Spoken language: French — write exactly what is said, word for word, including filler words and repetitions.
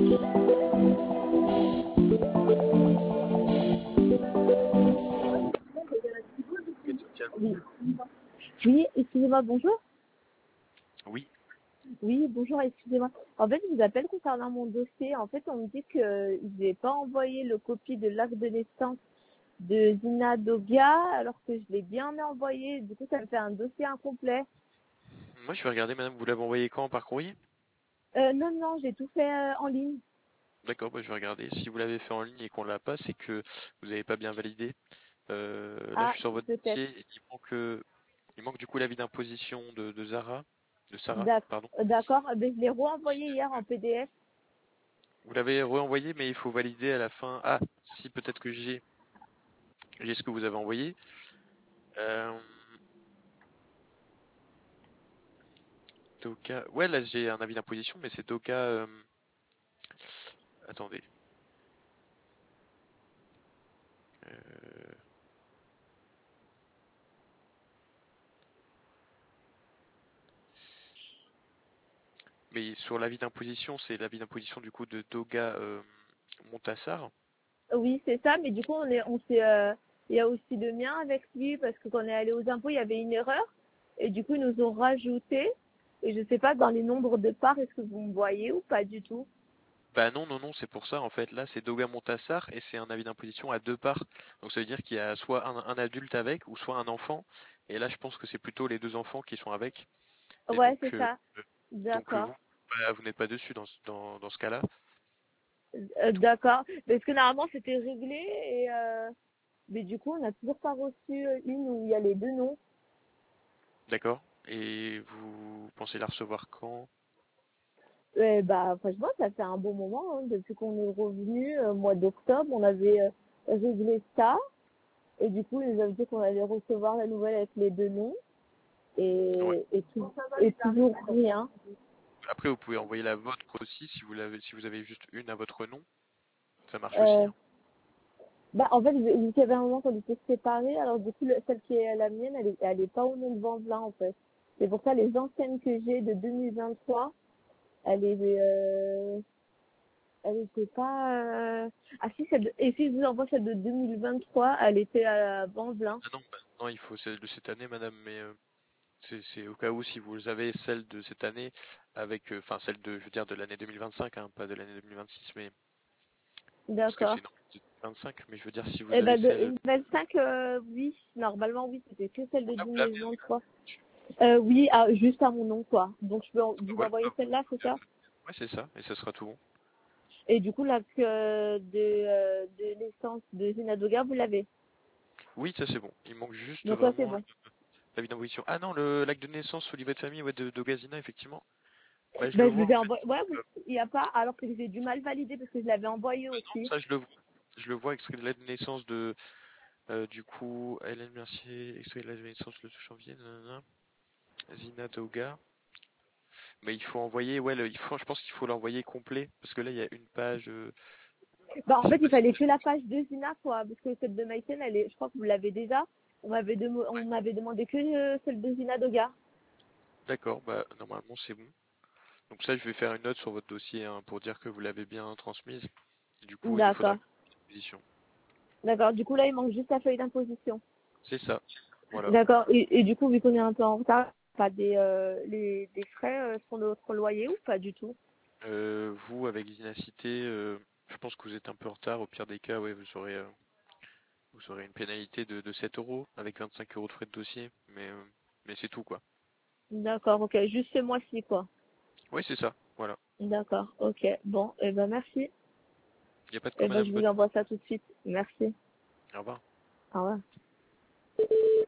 Oui, oui, excusez-moi, bonjour. Oui. Oui, bonjour, excusez-moi. En fait, je vous appelle concernant mon dossier. En fait, on me dit que je n'ai pas envoyé le copie de l'acte de naissance de Zina Dogia, alors que je l'ai bien envoyé. Du coup, ça me fait un dossier incomplet. Moi, je vais regarder, madame, vous l'avez envoyé quand par courrier? Euh, non, non, j'ai tout fait euh, en ligne. D'accord, bah, je vais regarder. Si vous l'avez fait en ligne et qu'on l'a pas, c'est que vous n'avez pas bien validé. Euh, là, je Ah, suis sur votre peut-être. dossier. Il manque, euh, il manque du coup l'avis d'imposition de, de Zara, de Sarah, D'ac- pardon. D'accord, eh ben, je l'ai renvoyé hier en P D F. Vous l'avez renvoyé, mais il faut valider à la fin. Ah, si, peut-être que j'ai, j'ai ce que vous avez envoyé. Euh, Doka. Ouais, là, j'ai un avis d'imposition, mais c'est Doka. euh, Attendez. Euh, Mais sur l'avis d'imposition, c'est l'avis d'imposition du coup de Doga euh, Montassar. Oui, c'est ça, mais du coup, on est, on s'est, euh, il y a aussi le mien avec lui, parce que quand on est allé aux impôts, il y avait une erreur. Et du coup, ils nous ont rajouté. Et je sais pas, dans les nombres de parts, est-ce que vous me voyez ou pas du tout? Bah non, non, non, c'est pour ça en fait. Là, c'est Doga Montassar et c'est un avis d'imposition à deux parts. Donc ça veut dire qu'il y a soit un, un adulte avec ou soit un enfant. Et là, je pense que c'est plutôt les deux enfants qui sont avec. Et Ouais, donc, c'est euh, ça. donc euh, D'accord. vous, bah, vous n'êtes pas dessus dans, ce- dans, dans ce cas-là. Euh, d'accord. Parce que normalement, c'était réglé et euh, mais du coup, on n'a toujours pas reçu une où il y a les deux noms. D'accord. Et vous pensez la recevoir quand? Et bah, franchement, ça fait un bon moment, hein, depuis qu'on est revenu, euh, mois d'octobre, on avait euh, réglé ça. Et du coup, ils nous avaient dit qu'on allait recevoir la nouvelle avec les deux noms. Ouais. Et, et, tout, et toujours rien. Après, vous pouvez envoyer la vôtre aussi si vous l'avez, si vous avez juste une à votre nom. Ça marche aussi, Euh, hein. bah, en fait, vu vu qu'il y avait un moment qu'on était séparés, alors du coup, le- celle qui est la mienne, elle est, elle est pas au nom de Vandelin, en fait. C'est pour ça, les anciennes que j'ai de deux mille vingt-trois, elle est, euh, elle était pas, euh... ah si, celle de... et si je vous envoie celle de deux mille vingt-trois, elle était à Vandelin. Ah non, bah, non, il faut celle de cette année, madame, mais euh, c'est c'est au cas où si vous avez celle de cette année avec, euh, enfin celle de, je veux dire, de l'année deux mille vingt-cinq, hein, pas de l'année deux mille vingt-six, mais parce que D'accord. c'est normal, c'est vingt-cinq, mais je veux dire si vous Eh avez ben, celle, de vingt-cinq, euh, oui. Normalement, oui, c'était que celle de ah, vous l'avez, ok. deux mille vingt-trois. Euh, oui, ah, juste à mon nom, quoi. Donc, je peux en- vous Voilà, bah, envoyer celle-là, c'est ça? ouais, c'est ça, et ça sera tout bon. Et du coup, l'acte euh, de, euh, de naissance de Zinadoga, vous l'avez. Oui, ça c'est bon. Il manque juste Donc, ça, c'est vraiment bon. l'avis d'imposition. Ah non, le l'acte de naissance au livret de famille, ouais, de, de Gazina, effectivement. Bah, je le Ben, je vois vous en ai fait. envoyé. Ouais, Euh, il n'y a pas. Alors que j'ai du mal valider parce que je l'avais envoyé non, aussi. ça je le vois. Je le vois, extrait de l'acte de naissance de, euh, du coup, Hélène Mercier, extrait de l'acte de naissance le deux janvier, nanana. Zina Doga. Mais il faut envoyer, ouais, le- il faut, je pense qu'il faut l'envoyer complet, parce que là, il y a une page, euh, Bah, en je sais fait, il pas si, fallait que la page de Zina, quoi. Parce que celle de Maïten, elle est, je crois que vous l'avez déjà. On m'avait dem- on m'avait demandé que euh, celle de Zinadoga. d'accord, bah, normalement, c'est bon. Donc ça, je vais faire une note sur votre dossier, hein, pour dire que vous l'avez bien transmise. Du coup, il nous faudra D'accord. une position. D'accord. Du coup, là, il manque juste la feuille d'imposition. C'est ça. Voilà. D'accord. Et, et du coup, vu qu'on est un peu en retard, pas des, euh, les, des frais euh, sur notre loyer ou pas du tout? Euh, vous, avec Zinacité, euh, je pense que vous êtes un peu en retard. Au pire des cas, ouais, vous aurez, euh, vous aurez une pénalité de, de sept euros avec vingt-cinq euros de frais de dossier. Mais, euh, mais c'est tout, quoi. D'accord. Ok. Juste ce mois-ci, quoi. Oui, c'est ça. Voilà. D'accord. Ok. Bon. Eh ben, merci. Il n'y a pas de quoi, Eh ben, madame. je Bonne vous envoie ça tout de suite. Merci. journée. Au revoir. Au revoir.